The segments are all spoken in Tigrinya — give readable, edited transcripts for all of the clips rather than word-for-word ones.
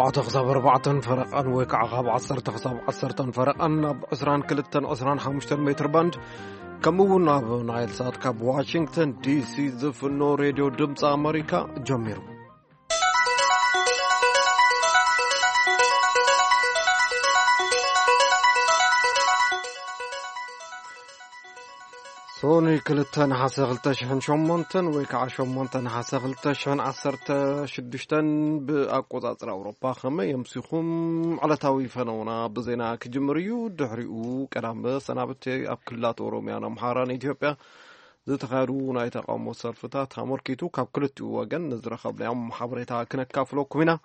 4 خصاب 4 فرقان ويكعقاب 10 خصاب 10 فرقان بعسران كلتن عسران 5 متر باند كمون اب نايل سات كاب واشنطن دي سي زفنو راديو دمص امريكا جميرو سوني كلتن حسغلتشن شومونتن ويكع شومونتن حسغلتشن 16 بأقوطاطر أوروبا خمه يمسخوم على تاوي فنونا بزينا كجمريو دحريو قدام سنابتي اب كلات اوروميانا محاران إثيوبيا زتخارو ناي تقامو صرفتات امركيتو كاب كلتو وغن نزرخب لهم محبريتا كنكافلوكم هنا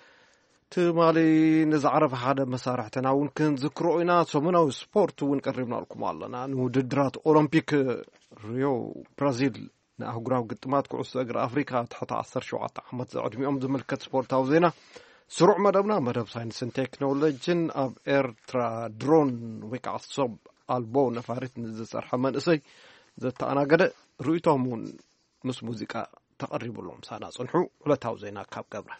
تمالي نزعرف هذا مسارح تناون كن ذكرونا سمناو سبورت ونقربنا لكم الله نوددرات اولمبيك ريو برازيل ناهغراو قطمات كعس اجر افريكا تحت 17 عامات زعدميهم زملكت سبورتاو زينا سرع مدبنا مدب ساينس تكنولوجين اب ايرترا درون ويكا صوب البو نفارت نزسر حمن اسي زتانا قد رؤيتهم مس موزيكا تقرب لهم سانا صنحو ولتاو زينا كاب قبره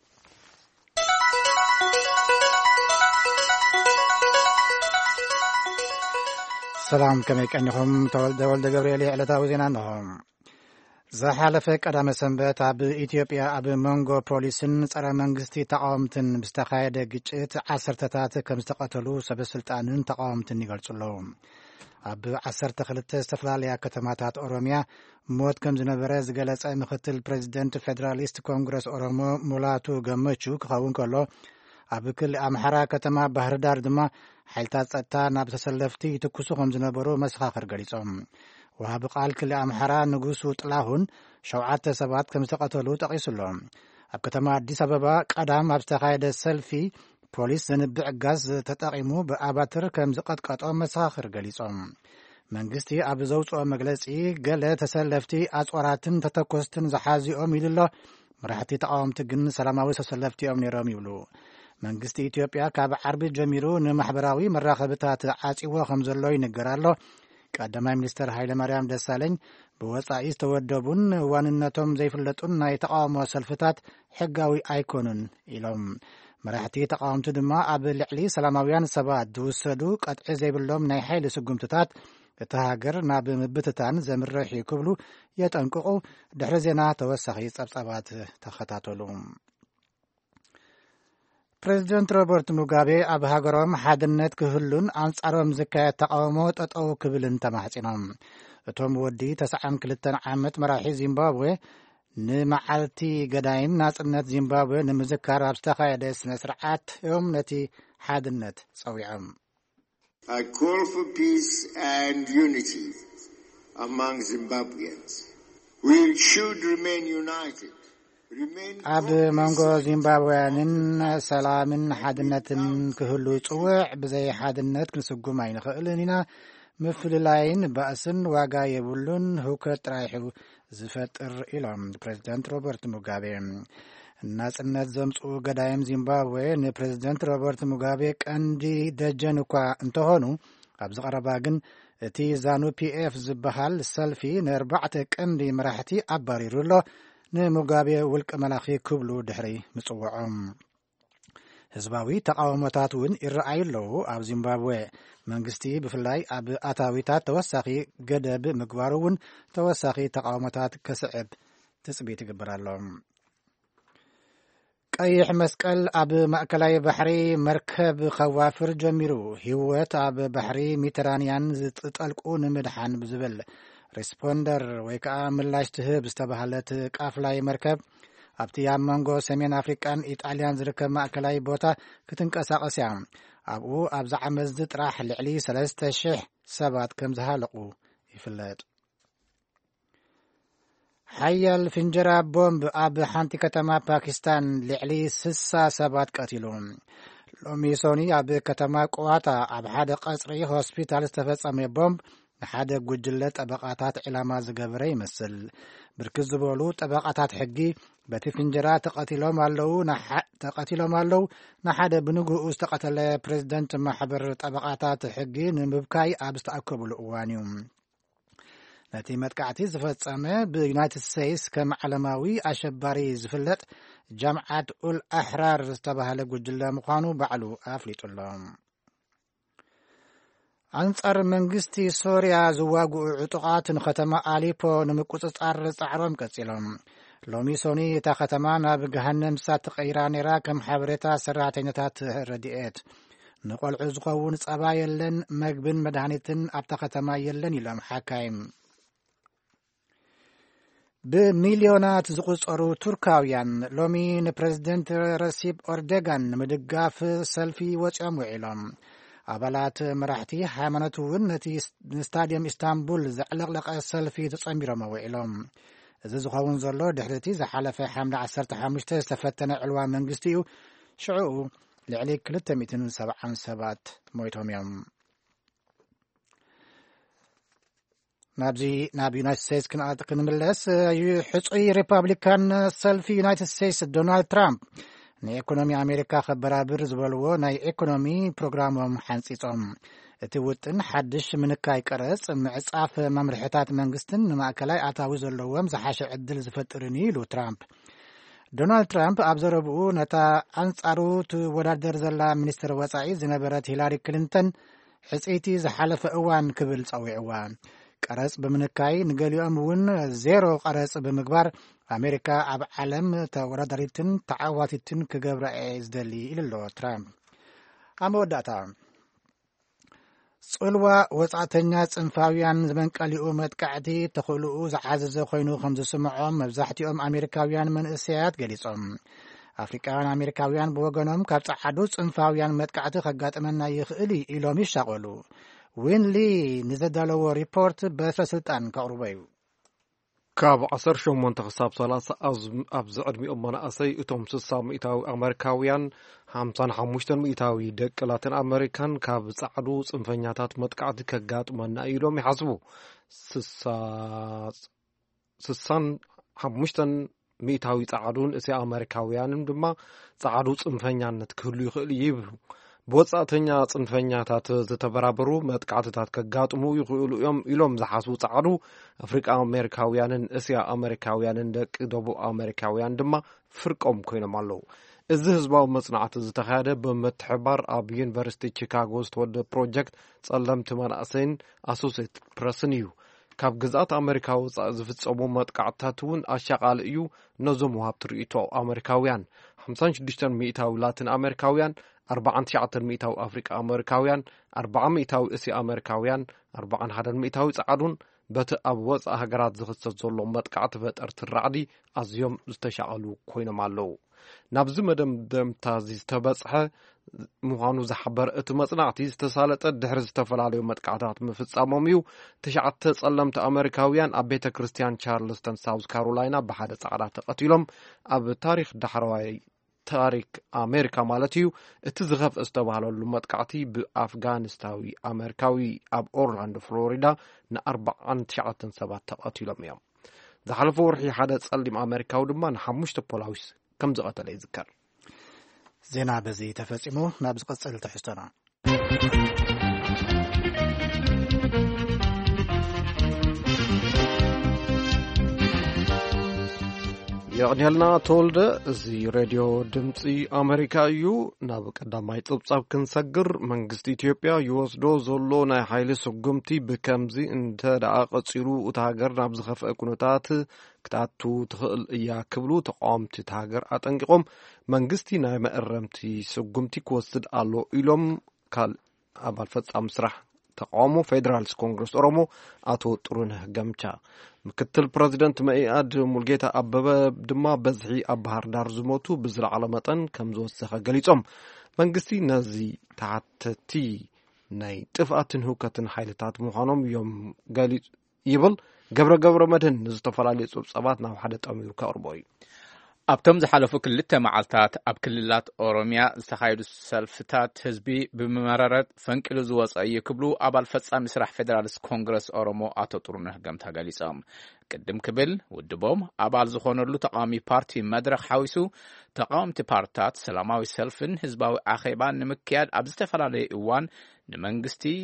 سلام كما كأنكم تولد جبريل على وزينانهم زحالف قدام سنبت اب ኢትዮጵያ اب مونغو ፖሊስን ጸረ መንግስቲ ተቃውምትን ብስተኻየደ ግጭት 10 ከም ዝተቀተሉ ሰበስልጣንን ተቃውምትን ይገልጹለው اب 12 استفلالያ ከተማታት ኦሮሚያ ሞት ከም ዝነበረ ዝገለጸ ምክትል ፕሬዝዳንት ፌደራሊስት ኮንግረስ ኦሮሞ ሙላቱ ገመቹ ክኸውን ከሎ اب كل امحرا ከተማ ባህር ዳር ድማ حيلታት ጸጥታ ናብ ተሰለፍቲ ይትኩሱ ከም ዝነበሩ መስኻኽር ገሊጾም وهاب قال كل امحرا ንጉሱ ጥላሁን 7 ሰባት ከም ዝተቀተሉ ጠቂሱሎም ኣብ ከተማ አዲስ አበባ ቀዳም ኣብ ተኻየደ ሰልፊ ፖሊስ ዘንብዕ ጋዝ ተጠቂሙ በአባትር ከም ዝቀጥቀጦም መስኻኽር ገሊጾም መንግስቲ ኣብ ዘውጽኦ መግለጺ ገለ ተሰለፍቲ አጽዋራትን ተተኮስትን ዝሓዚኦም ይልሎ መራሕቲ ተቃውምቲ ግን ሰላማዊ ተሰለፍቲኦም ነይሮም ይብሉ መንግስቲ ኢትዮጵያ ካብ ዓርቢ ጀሚሩ ንማሕበራዊ መራኸብታት ዓጺዎ ከም ዘሎ ይነገራሎ ቀዳማይ ሚኒስትር ኃይለ ማርያም ደሳለኝ በወጻኢ ተወደቡን ዋንነቶም ዘይፍለጡን ናይ ተቃውሞ ሰልፍታት ሕጋዊ ኣይኮኑን ኢሎም መራሕቲ ተቃውምቲ ድማ ኣብ ልዕሊ ሰላማውያን ሰባት ዝውሰዱ ቀጥዒ ዘይብሎም ናይ ኃይሊ ስጉምትታት እቲ ሃገር ናብ ምብትታን ዘምርሕ ይክብሉ የጠንቅቁ ድሕሪ ዜና ተወሳኺ ጸብጻባት ተኸታተሉ ፕሬዝዳንት ሮበርት ሙጋቤ ኣብ ሃገሮም ሓድነት ክህሉን አንጻሮም ዝካየድ ተቃውሞ ጠጠው ክብልን ተማሕጺኖም እቶም ወዲ 92 ዓመት መራሒ ዚምባብዌ ንመዓልቲ ገዳይም ናጽነት ዚምባብዌ ንምዝካር ኣብ ዝተኻየደ ስነ ስርዓት እዮም ነቲ ሓድነት ጸዊዖም I call for peace and unity among Zimbabweans. We should remain united. ኣብ መንጎ ዚምባብዌያንን ሰላምን ሓድነትን ክህሉ ጽውዕ ብዘይ ሓድነት ክንስጉም ኣይንኽእልን ኢና ምፍልላይን ባእስን ዋጋ የብሉን ህውከት ጥራይሑ ዝፈጥር ኢሎም ፕሬዝዳንት ሮበርት ሙጋቤ ናጽነት ዘምጽኡ ገዳይም ዚምባብዌ ንፕሬዝዳንት ሮበርት ሙጋቤ ቀንዲ ደጀን እኳ እንተኾኑ ኣብ ዝቐረባ ግን እቲ ዛኑ ፒኤፍ ዝበሃል ሰልፊ ን4 ቀንዲ መራሕቲ ኣባሪሩሎ ንሙጋቤ ውልቀ መላኺ ክብሉ ድሕሪ ምጽውዖም ህዝባዊ ተቃውሞታት እውን ይረኣዩ ኣለዉ ኣብ ዚምባብዌ መንግስቲ ብፍላይ ኣብ ኣታዊታት ተወሳኺ ገደብ ምግባሩ እውን ተወሳኺ ተቃውሞታት ከስዕብ ትጽቢት ይግበር ኣሎ ቀይሕ መስቀል ኣብ ማእከላይ ባሕሪ መርከብ ኸዋፍር ጀሚሩ ህይወት ኣብ ባሕሪ ሜዲተራንያን ዝጠልቁ ንምድሓን ብዝብል ሬስፖንደር ወይ ከዓ ምላሽ ትህብ ዝተባህለት ቃፍላይ መርከብ ኣብቲ ኣብ መንጎ ሰሜን ኣፍሪቃን ኢጣልያን ዝርከብ ማእከላይ ቦታ ክትንቀሳቐስ እያ ኣብኡ ኣብዛ ዓመት ጥራሕ ልዕሊ 3000 ሰባት ከም ዝሃለቁ ይፍለጥ ሓያል ፍንጀራ ቦምብ ኣብ ሓንቲ ከተማ ፓኪስታን ልዕሊ 60 ሰባት ቀቲሉ ሎሚ ሶኒ ኣብ ከተማ ቁዋታ ኣብ ሓደ ቀጽሪ ሆስፒታል ዝተፈጸመ ቦምብ ንሓደ ጉጅለ ጠበቃታት ዕላማ ዝገበረ ይመስል ብርክት ዝበሉ ጠበቃታት ሕጊ በቲ ፍንጀራ ተቀቲሎም ኣለው ንሓደ ብንግኡ ዝተቀተለ ፕሬዝዳንት ማሕበር ጠበቃታት ሕጊ ንምብካይ ኣብ ዝተኣከብሉ እዋን እዩ ነቲ መጥቃዕቲ ዝፈጸመ ብዩናይትድ ስቴትስ ከም ዓለማዊ ኣሸባሪ ዝፍለጥ ጃምዓት ኡል ኣሕራር ዝተባህለ ጉጅለ ምዃኑ ባዕሉ ኣፍሊጡሎ። አንጻር መንግስቲ ሶርያ ዝዋግኡ ዕጡቃት ንከተማ አሊፖ ንምቁፅጻር ጻዕሮም ቀጺሎም ሎሚ ሶኒ እታ ከተማ ናብ ገሃነም እሳት ተቐይራ ነይራ ከም ሓበሬታ ሰራሕተኛታት ረድኤት ንቆልዑ ዝኸውን ጸባ የለን መግብን መድሃኒትን ኣብታ ከተማ የለን ኢሎም ሓካይም። ብሚልዮናት ዝቁጸሩ ቱርካውያን ሎሚ ንፕሬዚደንት ረሲፕ ኤርዶጋን ንምድጋፍ ሰልፊ ወፂኦም ውዒሎም ኣባላት መራሕቲ ሃይማኖት እውን ነቲ ስታድየም ኢስታንቡል ዘዕለቕለቐ ሰልፊ ተጸሚሮም ውዒሎም። እዚ ዝኸውን ዘሎ ድሕሪ እቲ ዝሓለፈ ሓምለ 15 ዝተፈተነ ዕልዋ መንግስቲ እዩ። ሽዑኡ ልዕሊ 270 ሰባት ሞይቶም እዮም። ናብ ዩናይትድ ስቴትስ ክንምለስ ሕፁይ ሪፐብሊካን ሰልፊ ዩናይትድ ስቴትስ ዶናልድ ትራምፕ ንኢኮኖሚ ኣሜሪካ ከበራብር ዝበልዎ ናይ ኢኮኖሚ ፕሮግራሞም ሓንፂፆም እቲ ውጥን ሓድሽ ምንካይ ቀረጽ ምዕጻፍ መምርሕታት መንግስትን ንማእከላይ ኣታዊ ዘለዎም ዝሓሸ ዕድል ዝፈጥርን ኢሉ ትራምፕ። ዶናልድ ትራምፕ ኣብ ዘረብኡ ነታ ኣንጻሩ ትወዳደር ዘላ ሚኒስትር ወጻኢ ዝነበረት ሂላሪ ክሊንተን ሕፂይቲ ዝሓለፈ እዋን ክብል ጸዊዕዋ። ቀረጽ ብምንካይ ንገሊኦም እውን ዜሮ ቀረጽ ብምግባር ኣሜሪካ ኣብ ዓለም ተወዳዳሪትን ተዓዋቲትን ክገብራ ዝደሊ ኢሉሎ ትራምፕ። ኣብ መወዳእታ ጽልዋ ወጻእተኛ ጽንፋውያን ዝመንቀሊኡ መጥቃዕቲ ተኽእልኡ ዝዓዘዘ ኮይኑ ከም ዝስምዖም መብዛሕቲኦም ኣሜሪካውያን መንእሰያት ገሊጾም። ኣፍሪቃውያን ኣሜሪካውያን ብወገኖም ካብ ጸዓዱ ጽንፋውያን መጥቃዕቲ ከጋጥመና ይኽእል ኢሎም ይሻቐሉ። ዊንሊ ንዘዳለዎ ሪፖርት በትረ ስልጣን ከቕርቦ እዩ። ካብ 18 ክሳብ 30 ኣብዚ ዕድሚኦም መናእሰይ እቶም 60 ሚእታዊ ኣሜሪካውያን 55 ሚእታዊ ደቂ ላቲን ኣሜሪካን ካብ ጻዕዱ ጽንፈኛታት መጥቃዕቲ ከጋጥመና ኢሎም ይሓስቡ። 65 ሚእታዊ ጻዕዱን እስያ ኣሜሪካውያንን ድማ ጻዕዱ ጽንፈኛነት ክህሉ ይኽእል ይብሉ። ብወጻእተኛ ጽንፈኛታት ዝተበራበሩ መጥቃዕትታት ከጋጥሙ ይኽእሉ እዮም ኢሎም ዝሓስቡ ጻዕዱ ኣፍሪቃ ኣሜሪካውያንን እስያ ኣሜሪካውያንን ደቂ ደቡብ ኣሜሪካውያን ድማ ፍርቆም ኮይኖም ኣለዉ። እዚ ህዝባዊ መጽናዕቲ ዝተኻየደ ብምትሕባር ኣብ ዩኒቨርሲቲ ቺካጎ ዝተወደበ ፕሮጀክት ጸለምቲ መናእሰይን ኣሶሲየትድ ፕረስን እዩ። ካብ ግዛኣት ኣሜሪካ ወጻኢ ዝፍጸሙ መጥቃዕትታት እውን ኣሻቓሊ እዩ። ነዞም ወሃብቲ ርእይቶ ኣሜሪካውያን 56 ሚእታዊ ላቲን ኣሜሪካውያን 49 ሚእታዊ ኣፍሪቃ ኣሜሪካውያን 40 ሚእታዊ እስያ ኣሜሪካውያን 41 ሚእታዊ ጻዕዱን በቲ ኣብ ወጻኢ ሃገራት ዝኽሰት ዘሎ መጥቃዕቲ ፈጠርቲ ራዕዲ ኣዝዮም ዝተሻቐሉ ኮይኖም ኣለዉ። ናብዚ መደምደምታ ዝተበጽሐ ምዃኑ ዝሓበረ እቲ መጽናዕቲ ዝተሳለጠ ድሕሪ ዝተፈላለዩ መጥቃዕትታት ምፍጻሞም እዩ። 9 ጸለምቲ ኣሜሪካውያን ኣብ ቤተ ክርስቲያን ቻርልስተን ሳውዝ ካሮላይና ብሓደ ጻዕዳ ተቐቲሎም ኣብ ታሪክ ዳሕረዋይ ታሪክ ኣሜሪካ ማለት እዩ። እቲ ዝኸፍአ ዝተባህለሉ መጥቃዕቲ ብኣፍጋኒስታዊ ኣሜሪካዊ ኣብ ኦርላንዶ ፍሎሪዳ ን49 ሰባት ተቐቲሎም እዮም። ዝሓለፈ ወርሒ ሓደ ጸሊም ኣሜሪካዊ ድማ ን5 ፖላዊስ ከም ዝቐተለ ይዝከር። ዜና በዚ ተፈጺሙ ናብ ዝቕጽል ትሕዝቶና የቕኒልና ተወልደ እዚ ሬድዮ ድምፂ ኣሜሪካ እዩ። ናብ ቀዳማይ ጽብጻብ ክንሰግር መንግስቲ ኢትዮጵያ ይወስዶ ዘሎ ናይ ሓይሊ ስጉምቲ ብከምዚ እንተ ደኣ ቐጺሉ እታ ሃገር ናብ ዝኸፍአ ኩነታት ክትኣቱ ትኽእል እያ ክብሉ ተቃወምቲ እታ ሃገር ኣጠንቂቖም መንግስቲ ናይ መእረምቲ ስጉምቲ ክወስድ ኣሎ ኢሎም ኣባል ፈጻሚ ስራሕ ተቃውሞ ፌደራልስ ኮንግረስ ኦሮሞ ኣቶ ጥሩነህ ገምቻ ምክትል ፕሬዚደንት መኢአድ ሙልጌታ አበበ ድማ በዝሒ ኣብ ባህር ዳር ዝሞቱ ብዝለዓለ መጠን ከም ዝወሰኸ ገሊጾም መንግስቲ ነዚ ተዓተቲ ናይ ጥፍኣትን ህውከትን ሓይልታት ምዃኖም እዮም ገሊጹ ይብል። ገብረ መድህን ንዝተፈላለዩ ጽብጻባት ናብ ሓደ ጠሚሩ ከቕርቦ እዩ። ኣብቶም ዝሓለፉ 2 መዓልታት ኣብ ክልላት ኦሮሚያ ዝተኻየዱ ሰልፍታት ህዝቢ ብመረረት ፈንቂሉ ዝወፀ እዩ ክብሉ ኣባል ፈጻሚ ስራሕ ፌደራልስ ኮንግረስ ኦሮሞ ኣቶ ጥሩነህ ገምታ ገሊጾም። ቅድም ክብል ውድቦም ኣባል ዝኾነሉ ተቃዋሚ ፓርቲ መድረክ ሓዊሱ ተቃዋምቲ ፓርቲታት ሰላማዊ ሰልፍን ህዝባዊ ኣኼባን ንምክያድ ኣብ ዝተፈላለየ እዋን ንመንግስቲ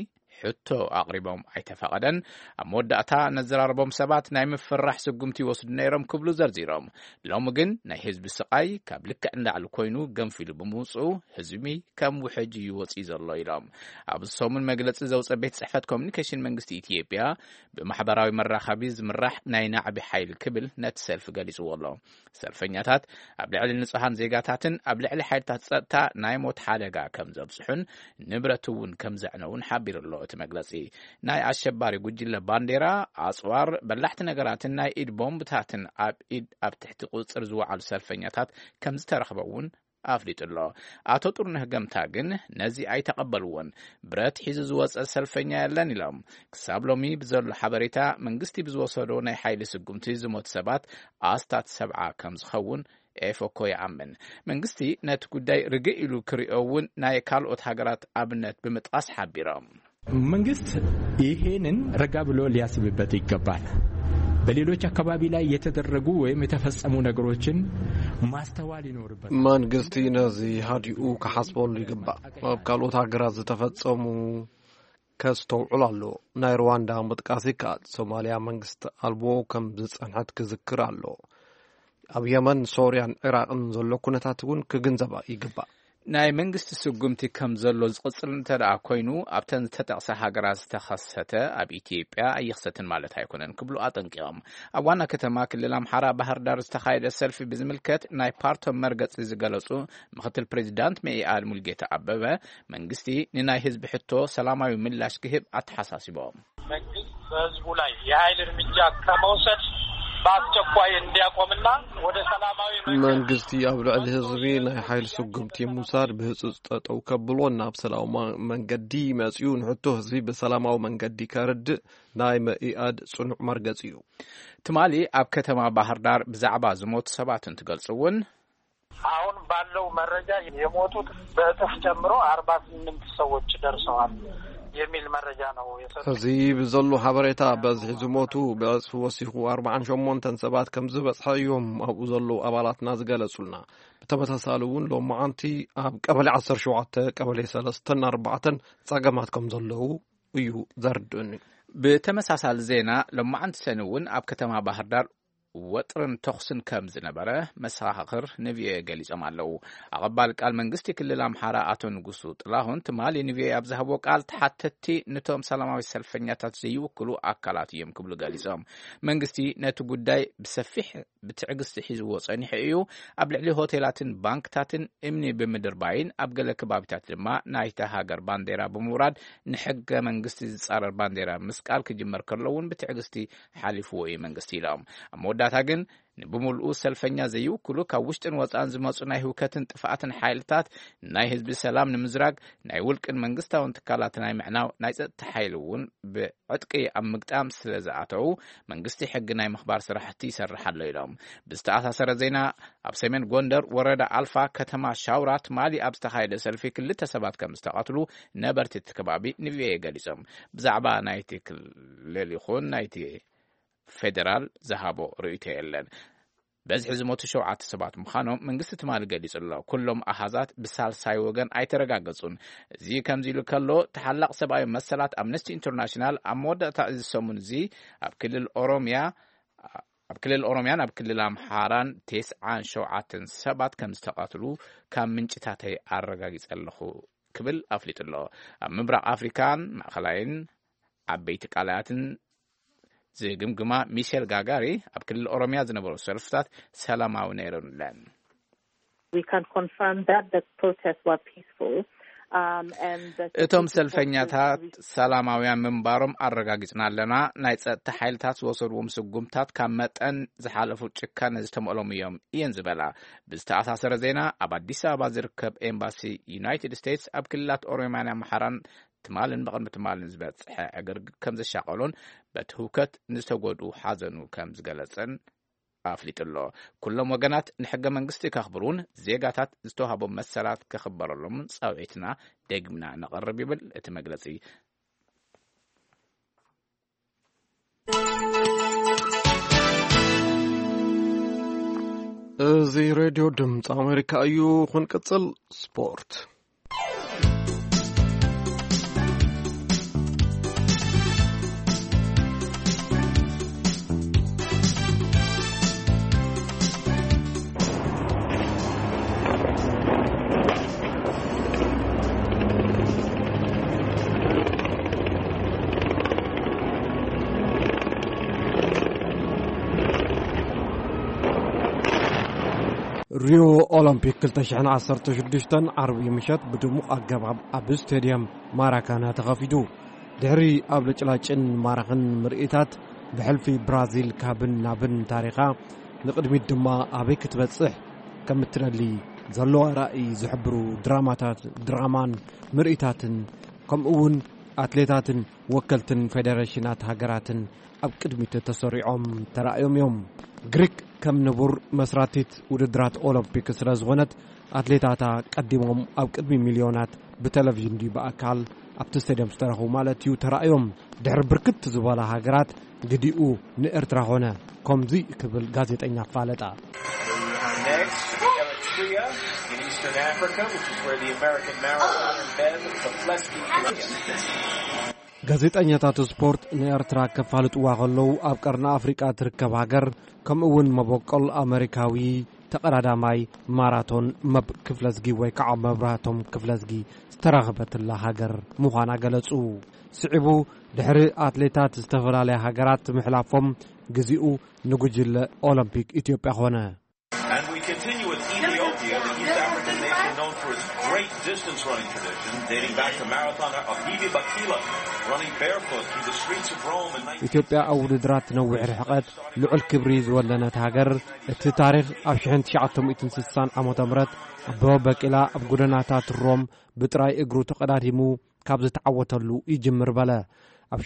ሕቶ ኣቕሪቦም ኣይተፈቐደን ኣብ መወዳእታ ነዘራርቦም ሰባት ናይ ምፍራሕ ስጉምቲ ይወስዱ ነይሮም ክብሉ ዘርዚሮም ሎሚ ግን ናይ ህዝቢ ስቃይ ካብ ልክዕ እንዳዕሊ ኮይኑ ገንፊሉ ብምውፅኡ ህዝቢ ከም ውሕጅ ይወፅእ ዘሎ ኢሎም ኣብ ሰሙን መግለፂ ዘውፅአ ቤት ጽሕፈት ኮሙኒኬሽን መንግስቲ ኢትዮጵያ ብማሕበራዊ መራኸቢ ዝምራሕ ናይ ናዕቢ ሓይሊ ክብል ነቲ ሰልፊ ገሊጽዎ ኣሎ ሰልፈኛታት ኣብ ልዕሊ ንጹሃን ዜጋታትን ኣብ ልዕሊ ሓይልታት ጸጥታ ናይ ሞት ሓደጋ ከም ዘብጽሑን ንብረት እውን ከም ዘዕነውን ሓቢሩ ኣሎ እቲ መግለጺ ናይ ኣሸባሪ ጉጅለ ባንዴራ ኣጽዋር በላሕቲ ነገራትን ናይ ኢድ ቦምብታትን ኣብ ትሕቲ ቁጽር ዝወዓሉ ሰልፈኛታት ከም ዝተረኽበውን ኣፍሊጡ ኣሎ ኣቶ ጥሩነህ ገምታ ግን ነዚ ኣይተቐበልዎን ብረት ሒዙ ዝወፀ ሰልፈኛ የለን ኢሎም ክሳብ ሎሚ ብዘሎ ሓበሬታ መንግስቲ ብዝወሰዶ ናይ ሓይሊ ስጉምቲ ዝሞት ሰባት ኣስታት 70 ከም ዝኸውን ኤፎኮ ይኣምን መንግስቲ ነቲ ጉዳይ ርግእ ኢሉ ክሪኦውን ናይ ካልኦት ሃገራት ኣብነት ብምጥቃስ ሓቢሮም መንግስት ይሄንን ረጋ ብሎ ሊያስብበት ይገባል በሌሎች አካባቢ ላይ የተደረጉ ወይም የተፈጸሙ ነገሮችን ማስተዋል ይኖርበታል መንግስቲ ነዚህ ሀዲኡ ከሐስቦል ይገባ ኣብ ካልኦት ሃገራት ዝተፈጸሙ ከስተውዕላሉ ናይ ሩዋንዳ ምጥቃስ ይካል ሶማሊያ መንግስት አልቦ ከም ዝጸንሐት ክዝክር ኣሎ ኣብ የመን ሶርያን ኢራቅን ዘሎ ኩነታት እውን ክግንዘባ ይግባ ናይ መንግስቲ ስጉምቲ ከም ዘሎ ዝቅጽል እንተዳ ኮይኑ ኣብተን ተጠቕሰ ሃገራት ዝተኸሰተ ኣብ ኢትዮጵያ ኣይኽሰትን ማለት ኣይኮነን ክብሉ ኣጠንቂቖም ኣብ ዋና ከተማ ክልል ኣምሓራ ባህር ዳር ዝተኻየደ ሰልፊ ብዝምልከት ናይ ፓርቶም መርገጺ ዝገለጹ ምክትል ፕሬዚዳንት መኢአድ ሙልጌታ አበበ መንግስቲ ንናይ ህዝቢ ሕቶ ሰላማዊ ምላሽ ክህብ ኣተሓሳሲቦም መንግስት በህዝቡ ላይ የኃይል እርምጃ ከመውሰድ በአስቸኳይ እንዲያቆምና ወደ ሰላማዊ መንግስቲ ኣብ ልዕሊ ህዝቢ ናይ ሓይል ስጉምቲ ምውሳድ ብህጹጽ ጠጠው ከብሎና ኣብ ሰላማዊ መንገዲ መጽኡ ንሕቶ ህዝቢ በሰላማዊ መንገዲ ከርድእ ናይ መኢአድ ጽኑዕ መርገጽ እዩ ትማሊ ኣብ ከተማ ባህር ዳር ብዛዕባ ዝሞቱ ሰባት እንትገልጹውን አሁን ባለው መረጃ የሞቱት በእጥፍ ጨምሮ 48 ሰዎች ደርሰዋል የሚል መረጃ ነው የሰጠው እዚ ብዘሉ ሓበሬታ በዝሒ ዝሞቱ በጽፍ ወሲኹ 48 ሰባት ከም ዝበጽሐዮም ኣብኡ ዘሎ ኣባላትና ዝገለጹልና ብተመሳሳሊ እውን ሎማዓንቲ ኣብ ቀበሌ 17 ቀበሌ 3 4 ጸገማት ከም ዘለዉ እዩ ዘርድእኒ ብተመሳሳሊ ዜና ሎማዓንቲ ሰኒ እውን ኣብ ከተማ ባህር ዳር ወጥርን ተኽስን ከም ዝነበረ መሰኻኽር ንቪኦኤ ገሊጾም ኣለዉ ኣቐባሊ ቃል መንግስቲ ክልል ኣምሓራ ኣቶ ንጉሱ ጥላሁን ትማሊ ንቪኦኤ ኣብ ዝሃቦ ቃል ተሓተቲ ነቶም ሰላማዊ ሰልፈኛታት ዘይውክሉ ኣካላት እዮም ክብሉ ገሊጾም መንግስቲ ነቲ ጉዳይ ብሰፊሕ ብትዕግስቲ ሒዝዎ ጸኒሑ እዩ ኣብ ልዕሊ ሆቴላትን ባንክታትን እምኒ ብምድርባይን ኣብ ገለ ከባቢታት ድማ ናይታ ሃገር ባንዴራ ብምውራድ ንሕገ መንግስቲ ዝጻረር ባንዴራ ምስቃል ክጅመር ከለውን ብትዕግስቲ ሓሊፍዎ እዩ መንግስቲ ኢሎም ዳታ ግን ብሙልኡ ሰልፈኛ ዘይውክሉ ካብ ውሽጥን ወጻን ዝመጹ ናይ ህውከትን ጥፋኣትን ሓይልታት ናይ ህዝቢ ሰላም ንምዝራግ ናይ ውልቅን መንግስታውን ትካላት ናይ ምዕናው ናይ ጸጥታ ሓይል እውን ብዕጥቂ ኣብ ምግጣም ስለ ዝኣተው መንግስቲ ሕጊ ናይ ምኽባር ስራሕቲ ይሰርሕ ኣሎ ኢሎም ብዝተኣሳሰረ ዜና ኣብ ሰሜን ጎንደር ወረዳ አልፋ ከተማ ሻውራ ትማሊ ኣብ ዝተኻየደ ሰልፊ ክልተ ሰባት ከም ዝተቃተሉ ነበርቲ ከባቢ ንቪኦኤ ገሊጾም ብዛዕባ ናይቲ ክልል ይኹን ናይቲ ፌደራል ዝሃቦ ርእይቶ የለን በዝሒ ዝሞቱ 7 ሰባት ምዃኖም መንግስቲ ትማሊ ገሊጹ ኣሎ ኩሎም ኣሃዛት ብሳልሳይ ወገን ኣይተረጋገጹን እዚ ከምዚ ኢሉ ከሎ ተሓላቕ ሰብኣዊ መሰላት ኣምነስቲ ኢንተርናሽናል ኣብ መወዳእታ እዚ ሰሙን እዚ ኣብ ክልል ኦሮሚያን ኣብ ክልል ኣምሓራን 97 ሰባት ከም ዝተቃተሉ ካብ ምንጭታተይ ኣረጋጊጸ ኣለኹ ክብል ኣፍሊጡ ኣሎ ኣብ ምብራቕ አፍሪካን ማእኸላይን ዓበይቲ ቃላያትን ዝግምግማ ሚሼል ጋጋሪ ኣብ ክልል ኦሮሚያ ዝነበሩ ሰልፍታት ሰላማዊ ነይረን We can confirm that the protests were peaceful እቶም ሰልፈኛታት ሰላማውያን ምንባሮም አረጋግጽና ኣለና ናይ ጸጥታ ሓይልታት ዝወሰድዎም ስጉምታት ካብ መጠን ዝሓለፉ ጭካነ ዝተመሎም እዮም እየን ዝበላ ብዝተኣሳሰረ ዜና ኣብ አዲስ አበባ ዝርከብ ኤምባሲ ዩናይትድ ስቴትስ ኣብ ክልላት ኦሮሚያን ኣምሓራን ትማልን በቅድሚ ትማልን ዝበጽሐ እግር ከም ዝሻቀሉን በቲ ህውከት ንዝተጎድኡ ሓዘኑ ከም ዝገለጸን ኣፍሊጥሎ ኩሎም ወገናት ንሕገ መንግስቲ ከኽብሩን ዜጋታት ዝተዋሃቦም መሰላት ከኽበረሎም ጻውዒትና ደግምና ነቐርብ ይብል እቲ መግለጺ እዚ ሬድዮ ድምፂ ኣሜሪካ እዩ ክንቅጽል ስፖርት ሪዮ ኦሎምፒክ 2016 ዓርቢ ምሸት ብድሙቕ ኣገባብ ኣብ ስቴድየም ማራካና ተኸፊቱ ድሕሪ ኣብ ልጭላጭን ማራኽን ምርኢታት ብሕልፊ ብራዚል ካብን ናብን ታሪኻ ንቕድሚት ድማ ኣበይ ክትበጽሕ ከም እትደሊ ዘለዋ ራእይ ዝሕብሩ ድራማን ምርኢታትን ከምኡውን ኣትሌታትን ወከልትን ፌደሬሽናት ሃገራትን ኣብ ቅድሚት ተሰሪዖም ተራእዮም እዮም ግሪክ ከም ንቡር መስራቲት ውድድራት ኦሎምፒክ ስለ ዝኾነት ኣትሌታታ ቀዲሞም ኣብ ቅድሚ ሚልዮናት ብቴሌቪዥን በኣካል ኣብቲ ስቴድየም ዝተረኽቡ ማለት እዩ ተራእዮም ድሕሪ ብርክት ዝበላ ሃገራት ግዲኡ ንኤርትራ ኾነ ከምዚ ክብል ጋዜጠኛ ፋለጣ in Eastern Africa, which is where the American marathoner Ben Keflezighi ጋዜጠኛታት ስፖርት ንኤርትራ ከፋልጥዋ ከለዉ ኣብ ቀርና ኣፍሪቃ ትርከብ ሃገር ከምኡውን መበቆል ኣሜሪካዊ ተቐዳዳማይ ማራቶን መብ ክፍለዝጊ ወይ ከዓ መብራቶም ክፍለዝጊ ዝተረኸበትላ ሃገር ምዃና ገለጹ ስዒቡ ድሕሪ ኣትሌታት ዝተፈላለያ ሃገራት ምሕላፎም ግዚኡ ንጉጅለ ኦሎምፒክ ኢትዮጵያ ኾነ And we continue with Ethiopia, the East African nation known for its great distance running tradition, dating back to marathoner Abebe Bikila, running barefoot through the streets of Rome in 19... ኢትዮጵያ ኣብ ውድድራት ነዊሕ ርሕቀት ልዑል ክብሪ ዝወለነት ሃገር እቲ ታሪኽ ኣብ 1960 ዓመተ ምህረት ኣበበ ቢቂላ ኣብ ጎደናታት ሮም ብጥራይ እግሩ ተቀዳዲሙ ካብ ዝተዓወተሉ ይጅምር በለ ኣብ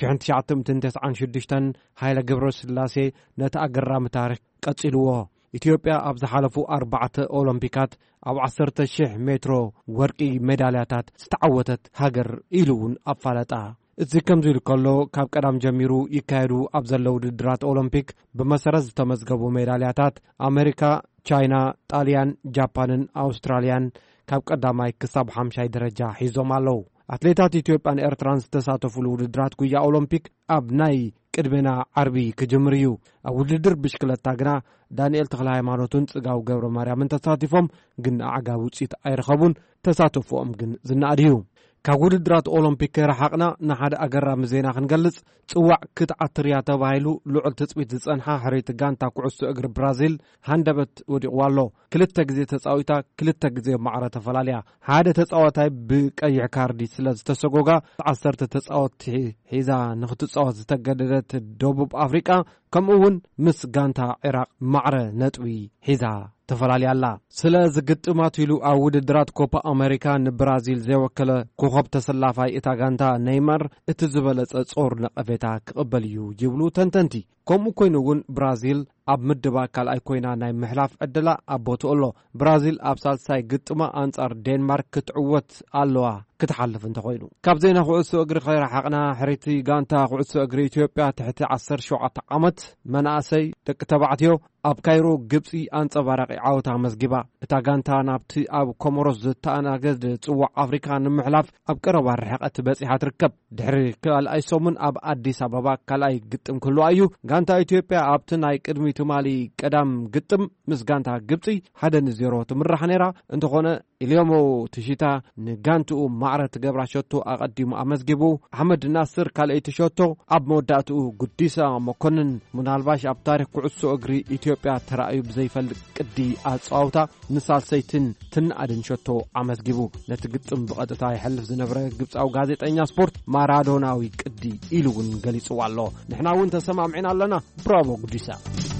1996 ሃይለ ገብረስላሴ ነቲ ኣገራሚ ታሪኽ ቀጺልዎ ኢትዮጵያ ኣብ ዝሓለፉ 4 ኦሎምፒካት ኣብ 10,000 ሜትሮ ወርቂ ሜዳልያታት ዝተዓወተት ሃገር ኢሉውን ኣፋለጣ እዚ ከምዚ ኢሉ ከሎ ካብ ቀዳም ጀሚሩ ይካየዱ ኣብ ዘለው ውድድራት ኦሎምፒክ ብመሰረት ዝተመዝገቡ ሜዳልያታት ኣሜሪካ፣ ቻይና፣ ጣልያን፣ ጃፓንን ኣውስትራልያን ካብ ቀዳማይ ክሳብ 5ይ ደረጃ ሒዞም ኣለው ኣትሌታት ኢትዮጵያን ኤርትራን ዝተሳተፉሉ ውድድራት ጉያ ኦሎምፒክ ኣብ ናይ ቅድሜና ዓርቢ ክጅምር እዩ ኣብ ውድድር ብሽክለታ ግና ዳንኤል ተኽለ ሃይማኖትን ጽጋው ገብረ ማርያምን ተሳቲፎም ግን ዓጋብ ውጽኢት ኣይረኸቡን ተሳተፎም ግን ዝናኣድዩ ካብ ውድድራት ኦሎምፒክ ረሓቕና ንሓደ ኣገራሚ ዜና ክንገልጽ ጽዋዕ ክትዓትርያ ተባሂሉ ልዑል ትጽቢት ዝጸንሓ ሕሬት ጋንታ ኩዕሶ እግሪ ብራዚል ሃንደበት ወዲቕዋ ኣሎ 2 ግዜ ተጻዊታ 2 ግዜ ማዕረ ተፈላለያ ሓደ ተጻዋታይ ብቀይሕ ካርዲ ስለ ዝተሰጎጋ 10 ተጻወቲ ሒዛ ንኽትጻወት ዝተገደደት ደቡብ ኣፍሪቃ ከምኡውን ምስ ጋንታ ኢራቅ ማዕረ ነጥቢ ሒዛ ተፈላለያላ ስለ ዝግጥማት ኢሉ ኣብ ውድድራት ኮፓ ኣሜሪካ ንብራዚል ዘይወከለ ኮኸብ ተሰላፋይ እታ ጋንታ ኔይማር እቲ ዝበለጸ ጾር ነቐፌታ ክቕበል እዩ ይብሉ ተንተንቲ ከምኡ ኮይኑ እውን ብራዚል ኣብ ምድባ ካልኣይ ኮይና ናይ ምሕላፍ ዕድላ ኣቦትኡ ኣሎ ብራዚል ኣብ ሳልሳይ ግጥማ ኣንጻር ዴንማርክ ክትዕወት ኣለዋ ክትሓልፍ እንተኮይኑ ካብ ዜና ኩዕሶ እግሪ ኸይረሓቕና ሕሬቲ ጋንታ ኩዕሶ እግሪ ኢትዮጵያ ትሕቲ 17 ዓመት መናእሰይ ደቂ ተባዕትዮ ኣብ ካይሮ ግብፂ ኣንጸባራቂ ዓወታ መዝጊባ እታ ጋንታ ናብቲ ኣብ ኮሞሮስ ዝተኣናገድ ጽዋዕ ኣፍሪካ ንምሕላፍ ኣብ ቀረባ ርሕቀት በፂሓ ትርከብ ድሕሪ ካልኣይ ሰሙን ኣብ ኣዲስ ኣበባ ካልኣይ ግጥም ክህልዋ እዩ ጋንታ ኢትዮጵያ ኣብቲ ናይ ቅድሚ ትማሊ ቀዳም ግጥም ምስ ጋንታ ግብፂ 1-0 ትምራሕ ነይራ እንተኾነ ኢልዮሞ ትሽታ ንጋንትኡ ማዕረ ትገብራ ሸቶ ኣቐዲሙ ኣመዝጊቡ ኣሕመድ ናስር ካልአይቲ ሸቶ ኣብ መወዳእትኡ ጉዲሳ መኮንን ምናልባሽ ኣብ ታሪክ ኩዕሶ እግሪ ኢትዮጵያ ተራእዩ ብዘይፈልጥ ቅዲ ኣጻውታ ንሳልሰይትን ትንኣድን ሸቶ ኣመዝጊቡ ነቲ ግጥም ብቐጥታ ይሕልፍ ዝነበረ ግብፃዊ ጋዜጠኛ ስፖርት ማራዶናዊ ቅዲ ኢሉ እውን ገሊጽዋ ኣሎ ንሕና እውን ተሰማምዒና ኣለና ብራቮ ጉዲሳ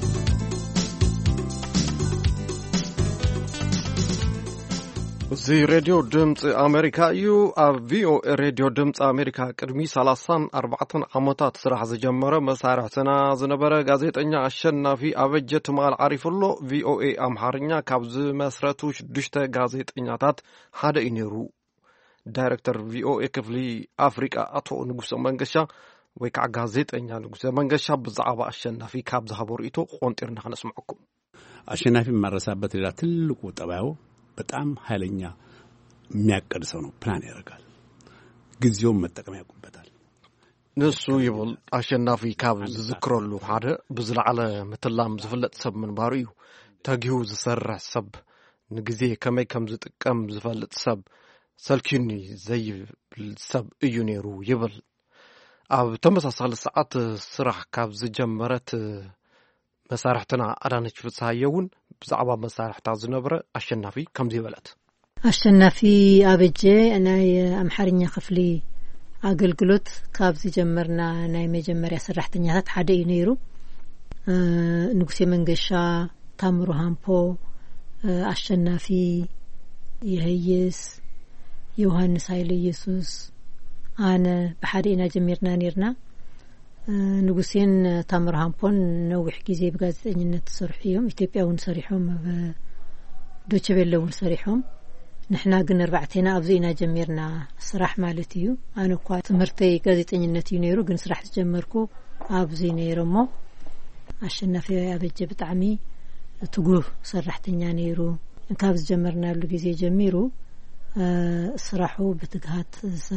እዚ ሬድዮ ድምፂ ኣሜሪካ እዩ ኣብ ቪኦኤ ሬድዮ ድምፂ ኣሜሪካ ቅድሚ 34 ዓመታት ስራሕ ዝጀመረ መሳርሕትና ዝነበረ ጋዜጠኛ ኣሸናፊ ኣበጀ ትማል ዓሪፍሎ ቪኦኤ ኣምሓርኛ ካብ ዝመስረቱ 6 ጋዜጠኛታት ሓደ እዩ ነይሩ ዳይሬክተር ቪኦኤ ክፍሊ ኣፍሪቃ ኣቶ ንጉሰ መንገሻ ወይ ከዓ ጋዜጠኛ ንጉሰ መንገሻ ብዛዕባ ኣሸናፊ ካብ ዝሃቦ ርእይቶ ቆንጢርና ከነስምዐኩም አሸናፊ ማረሳበት ሌላ ትልቁ ጠባዩ በጣም ኃይለኛ የሚያቀድ ሰው ነው ፕላን ያደርጋል ግዚያውን መጠቀም ያውቁበታል ንሱ ይብል አሸናፊ ካብ ዝዝክረሉ ሓደ ብዝለዓለ ምትላም ዝፍለጥ ሰብ ምንባሩ እዩ ተጊሁ ዝሰርሕ ሰብ ንግዜ ከመይ ከም ዝጥቀም ዝፈልጥ ሰብ ሰልኪኒ ዘይብል ሰብ እዩ ነይሩ ይብል ኣብ ተመሳሳሊ ሰዓት ስራሕ ካብ ዝጀመረት መሳርሕትና ኣዳነች ፍስሓየውን ብዛዕባ መሳርሕታት ዝነበረ ኣሸናፊ ከምዚ በለት ኣሸናፊ ኣበጀ ናይ ኣምሓርኛ ክፍሊ ኣገልግሎት ካብዚ ጀመርና ናይ መጀመርያ ሰራሕተኛታት ሓደ እዩ ነይሩ ንጉሴ መንገሻ ታምሩ ሃምፖ ኣሸናፊ ይህይስ ዮሐንስ ኃይለ ኢየሱስ ኣነ ብሓደ ኢና ጀሚርና ነርና ንጉሴን ታምሩ ሃምፖን ነዊሕ ጊዜ ብጋዜጠኝነት ተሰርሑ እዮም ኢትዮጵያውን ሰሪሖም ዶቼ ቬለውን ሰሪሖም ንሕና ግን ኣርባዕተና ኣብዚ ኢና ጀሚርና ስራሕ ማለት እዩ ኣነ እኳ ትምህርተይ ጋዜጠኝነት እዩ ነይሩ ግን ስራሕ ጀመርኩ ኣብዚ ነይሮሞ ኣሸናፊ ኣበጀ ብጣዕሚ ትጉህ ሰራሕተኛ ነይሩ ካብዚ ጀመርናሉ ጊዜ ጀሚሩ ስራሑ ብትግሃት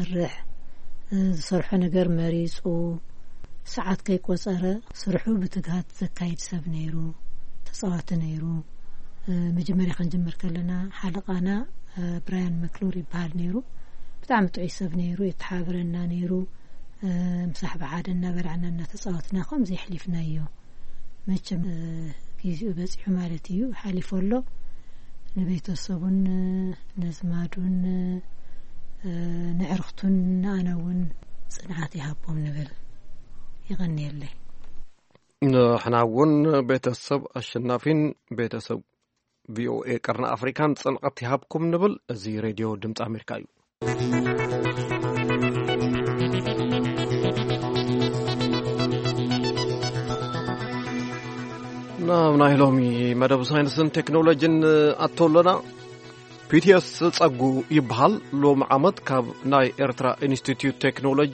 ዝሰርሖ ነገር መሪጹ ሰዓት ከይቆፀረ ስርሑ ብትግሃት ዘካይድ ሰብ ነይሩ ተጻዋቲ ነይሩ መጀመርያ ክንጀምር ከለና ሓለቃና ብራያን መክሎር ይባሃል ነይሩ ብጣዕሚ ጥዑይ ሰብ ነይሩ ይተሓብረና ነይሩ ምሳሕ በሓደና በልዓና ተጻዋትና ከም ዘይሕሊፍናዮ መቸም ጊዜኡ በፂሑ ማለት እዩ ሓሊፎሎ ንቤተሰቡን ነዝማዱን ንዕርኽቱን ንኣነውን ጽንዓት ይሃቦም ንብል ይغنيلي نحناون ቤተሰብ አሸናፊን ቤተሰብ ቪኦኤ ቀርና አፍሪካን ጽንቀት ይሃብኩም ንብል እዚ ሬዲዮ ድምጽ አሜሪካ እዩ ናይ ሎሚ መደብ ሳይንስን ቴክኖሎጂን አቶለና ፒቲኤስ ጸጉ ይብሃል ሎም ዓመት ካብ ናይ ኤርትራ ኢንስቲትዩት ቴክኖሎጂ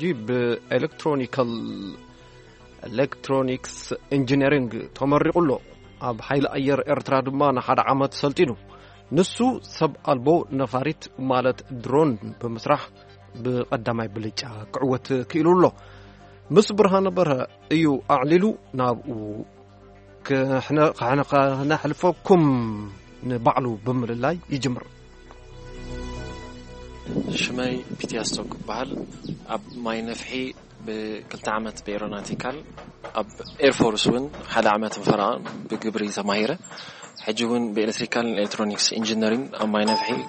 ኤሌክትሮኒክስ ኢንጂነሪንግ ተመሪቁሎ ኣብ ሓይሊ ኣየር ኤርትራ ድማ ንሓደ ዓመት ሰልጢኑ ንሱ ሰብ ኣልቦ ነፋሪት ማለት ድሮን ብምስራሕ ብቀዳማይ ብልጫ ክዕወት ክኢሉሎ ምስ ብርሃነ በርሀ እዩ ኣዕሊሉ ናብኡ ከሕልፈኩም ንባዕሉ ብምልላይ ይጅምር ሽመይ ፒቲኤስ ጸጉ ይብሃል ኣብ ማይ ነፍሒ بكلتا عمت بإيروناتيكال أب إيرفورس ون حدا عمت فرعان بجبري زماهيرة حجون بإلكتريكال إلكترونيكس إنجينيرين أما ينفحي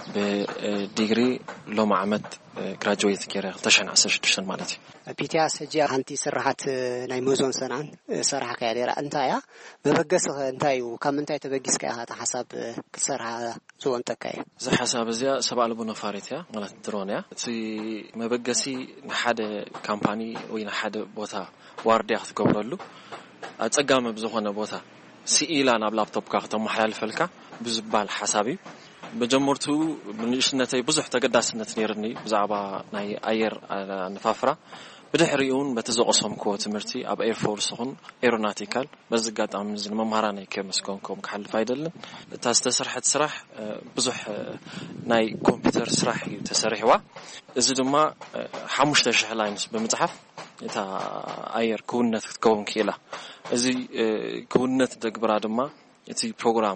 بديجري لو ما عمت graduate كيرا تشن عسر تشن مالتي بيتياس جا هانتي سرحت ناي موزون سنان سرحة كيرا أنتايا ببقس أنتايو كم أنتاي تبقيس كيا هذا حسب سرحة زو أنت كيا زي حسب زيا سبع لبنا فاريتيا مالت درونيا تي مبقسي نحد كامباني وين حد بوتا واردي أخذ قبرلو أتقام بزخنا بوتا سئيلا أنا بلابتوب كاختم محلل فلكا بزبال حسابي بجمرتو بنشنتي بزح تقداسنت نيرني بزعبا ناي اير نفافرا بدحريون بتزقصهم كو تمرتي اب اير فورس هون ايروناتيكال بزقات ام زل ممهراني كمسكونكم كحل فايدلن تاستسرحت سرح بزح ناي كمبيوتر سرح تسرحوا اذا دما حمشت شحلاينس بمصحف تا اير كونت تكون كيلا ازي كونت دغبرا دما اتي بروجرام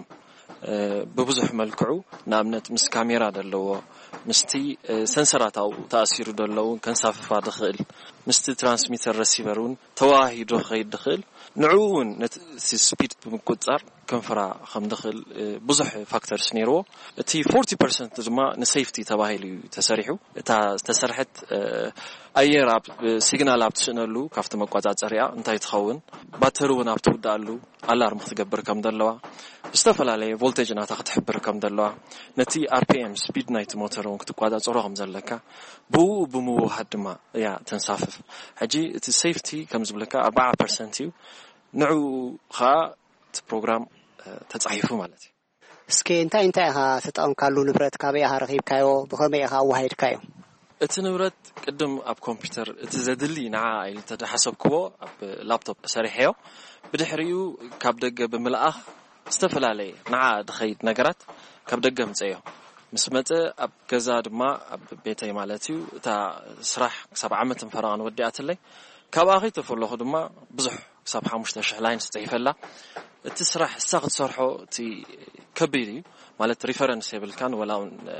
ببزح ملكعو نامنت مس كاميرا دلو مستي سنسرات او تاثير دلو كنصاففا دخل مستي ترانسميتر ريسيفرون تواهي دخيل دخل نعون سي سبيد بمقطار كنفرا خم دخل بزح فاكتور سنيرو تي 40% دما نسيفتي تباهيلي تسريحو تا تسرحت اير اب سيجنال اب تشنلو كافت مقاطعريا انتي تخون باترون اب تودالو الارم تغبر كم دلوا استفلالي فولتيج نا تحبر كم دلوا نتي ار بي ام سبيد نايت موتورون كتقاطعرهم زلكا بو بموحد ما يا تنصافف حجي تي سيفتي كم زبلكا 4% نعو خا بروجرام تتصحيفو مالتي اسكي انت ها تطقم كالو نبرت كابيا هرخيب كايو بخمي ها واحد كايو اتنورت قدم اب كمبيوتر اتزدلي نعا اي تحسبكو اب لابتوب سريحيو بدحريو كاب دغ بملأخ استفلالي نعا دخيت نغرات كاب دغ مصيو مسمت اب كزا دما اب بيتي مالتيو تا سراح 7 عمت فران ودياتلي كاب اخي تفلخ دما بزح 75 لاين استيفلا التسرح الساقط صرحو تي كبيري مالت ريفرنس يبل كان ولا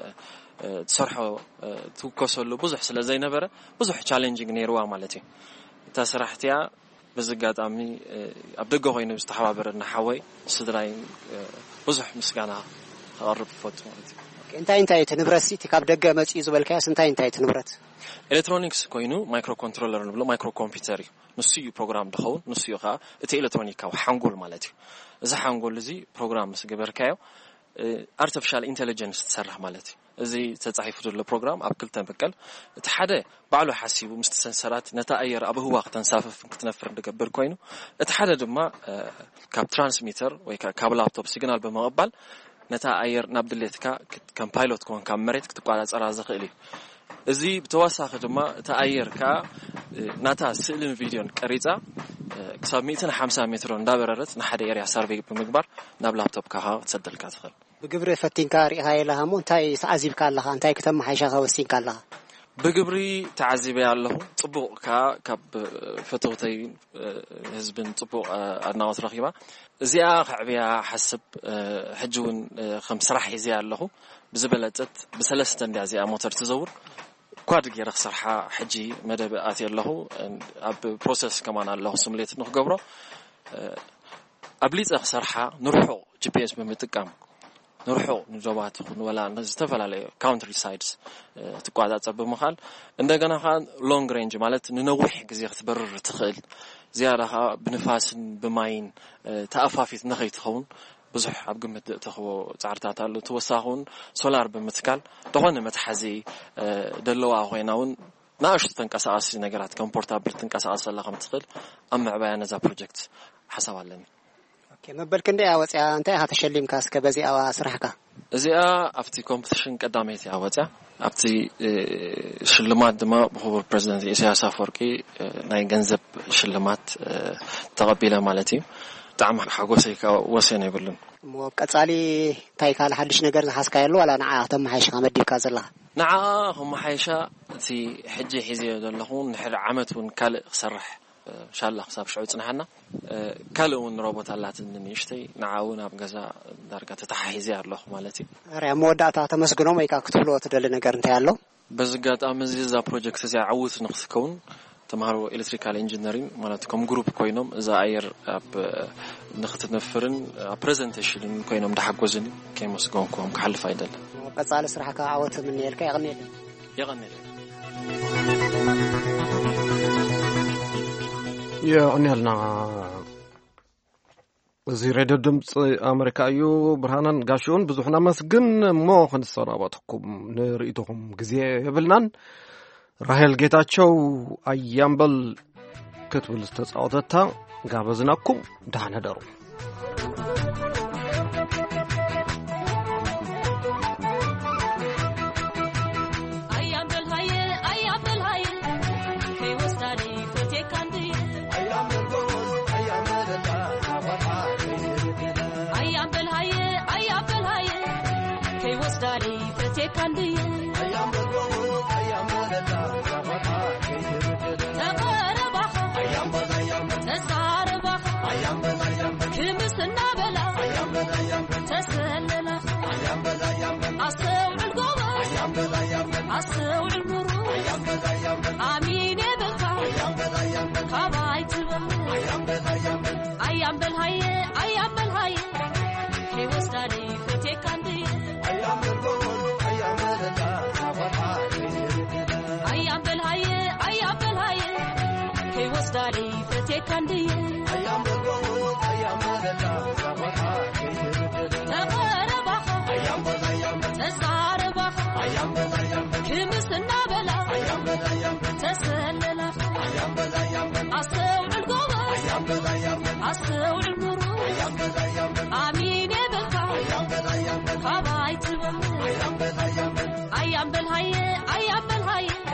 تصرحو توكسلو بزح سلا زي نبره بزح تشالنجينج نيروا مالتي تسرحتيا በዝጋጣሚ አብደገ ሆይነ ዝተሓባበረና ሓወይ ስድራይ ብዙሕ ምስጋና አቅርብ ፎት ማለት እንታይ ንብረት እቲ ካብ ደገ መጽኡ ዝበልካያ እንታይ ንብረት ኤሌክትሮኒክስ ኮይኑ ማይክሮ ኮንትሮለር ንብሎ ማይክሮ ኮምፒውተር እዩ ንሱ እዩ ፕሮግራም ድኸውን ንሱ እዩ ካ እቲ ኤሌክትሮኒካዊ ሓንጎል ማለት እዩ እዚ ሓንጎል እዚ ፕሮግራም ስገበርካዮ artificial intelligence ተሰርሕ ማለት እዩ እዚ ተጻሒፉ ዘሎ ፕሮግራም ኣብ ክልተ በቀል እቲ ሓደ ባዕሉ ሓሲቡ ምስቲ ሰንሰራት ነታ ኣየር ኣብ ህዋ ከተንሳፈፍ ክትነፍር እንደገበር ኮይኑ እቲ ሓደ ድማ ካብ ትራንስሚተር ወይ ካብ ላፕቶፕ ሲግናል በመቀበል ነታ ኣየር ናብ ድሌትካ ከም ፓይሎት ኮን ካብ መሬት ክትቋራጸራ ዝኽእል እዩ እዚ ብተወሳኺ ድማ እቲ ኣየርካ ናታ ስእልን ቪድዮን ቀሪጻ ክሳብ 150 ሜትር እንዳበረረት ንሓደ ኤሪያ ሰርቬይ ብምግባር ናብ ላፕቶፕ ካኻ ትሰደልካ ትኽእል ብግብሪ ፈቲንካ ሪኢኻ የለኻ ሞ እንታይ ተዓዚብካ ኣለኻ እንታይ ከተመሓይሻኻ ወሲንካ ኣለኻ ብግብሪ ተዓዚበ ያለሁ ጽቡቕ ካብ ፈተውተይ ህዝብን ጽቡቕ ኣድናቆት ረኺባ እዚኣ ከዕብያ ሓስብ ሕጅውን ከም ስራሕ ሒዘ ያለሁ ብዝበለጠት ብሰለስተ እንዲያ እዚኣ ሞተር ትዘውር ኳድ ገይረ ክሰርሓ ሕጂ መደብ ኣት ያለሁ ኣብ ፕሮሰስ ከማን ኣለሁ ሲሙሌት ንኽገብሮ ኣብሊፀ ክሰርሓ ንርሑ ጂፒኤስ ብምጥቃም ንርሑ ንጆባትኹን ወላ ዝተፈላለዩ ካውንትሪ ሳይድስ ትቋጻጸር ብምኻል እንደገና ኻ ሎንግ ሬንጅ ማለት ንነዊሕ ግዜ ክትበርር ትኽእል ዝያዳኻ ብንፋስን ብማይን ተኣፋፊት ንኸይትኸውን ብዙሕ ኣብ ግምት ተኽቦ ጻዕርታት ኣሎ ተወሳኹን ሶላር ብምትካል ደኾነ መትሓዚ ደለዋ ኮይናውን ናእሽቱ ተንቀሳቐሲ ነገራት ከም ፖርታብል ተንቀሳቐሲ ዘለኻ ትኽእል ኣብ ምዕባያ ነዛ ፕሮጀክት ሓሳብ ኣለኒ መበል ክንደይ ኣወጽያ እንታይ ተሸሊምካ እስከ በዚኣ ስራሕካ እዚኣ ኣብቲ ኮምፒቲሽን ቀዳመይቲ ኣወጽያ ኣብቲ ሽልማት ድማ ብኽቡር ፕሬዚደንት ኢሳያስ አፈወርቂ ናይ ገንዘብ ሽልማት ተቐቢለ ማለት እዩ ብጣዕሚ ሓጎሰይ ወሰን የብሉን ቀጻሊ እንታይ ካል ሓድሽ ነገር ዝሓስካ ያሎ ወላ ንዓ ተመሓይሽካ መዲብካ ዘለኻ ንዓ መሓይሻ እቲ ሕጂ ሒዘ ዘለኹ ንሕድ ዓመት ውን ካልእ ክሰርሕ ኢንሻአላህ ክሳብ ሽዑ ጽናሕና ካልእ ውን ሮቦት ኣላትን ንሽተይ ንዓውን ኣብ ገዛ ዳርጋ ተታሒዘ ያለኹ ማለት እዩ ሪያ መወዳእታ ተመስግኖም ወይ ክትብሎ ትደሊ ነገር እንታይ ኣሎ በዝጋጣሚ እዚ ፕሮጀክት እዚ ዓውት ንኽትከውን ተማሃሮ ኤሌክትሪካል ኢንጂነሪንግ ማለት ከም ግሩፕ ኮይኖም እዛ ኣየር ኣብ ንኽትነፍርን ፕሬዘንቴሽን ኮይኖም ዳሓጎዝን ከይመስገንኩም ክሓልፍ አይደለም ቀጻሊ ስራሕካ ዓወት ምን ይልካ ይቀኒል يعنيلنا زي راديو دمص أمريكا أيو برهانان قاشون بزوحنا مسجن مو خنصناباتكم نريدهم جزية يبلنان راهل جيتاتشو أيام بل كتب الاستسعادتها قابزناكم دعنا دارو I am